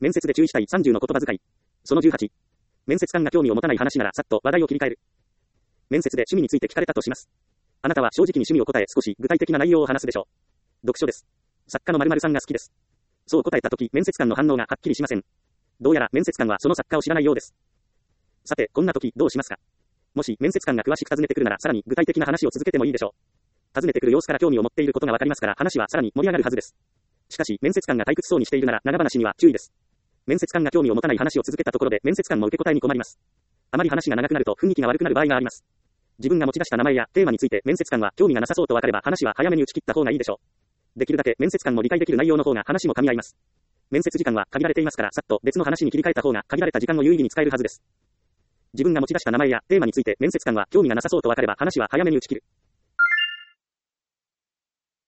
面接で注意したい30の言葉遣い。その18。面接官が興味を持たない話ならさっと話題を切り替える。面接で趣味について聞かれたとします。あなたは正直に趣味を答え少し具体的な内容を話すでしょう。読書です。作家の〇〇さんが好きです。そう答えたとき面接官の反応がはっきりしません。どうやら面接官はその作家を知らないようです。さて、こんな時どうしますか。もし面接官が詳しく尋ねてくるならさらに具体的な話を続けてもいいでしょう。尋ねてくる様子から興味を持っていることがわかりますから話はさらに盛り上がるはずです。しかし面接官が退屈そうにしているなら長話には注意です。面接官が興味を持たない話を続けたところで面接官も受け答えに困ります。あまり話が長くなると雰囲気が悪くなる場合があります。自分が持ち出した名前やテーマについて面接官は興味がなさそうと分かれば話は早めに打ち切った方がいいでしょう。できるだけ面接官も理解できる内容の方が話も噛み合います。面接時間は限られていますからさっと別の話に切り替えた方が限られた時間を有意義に使えるはずです。自分が持ち出した名前やテーマについて面接官は興味がなさそうと分かれば話は早めに打ち切る。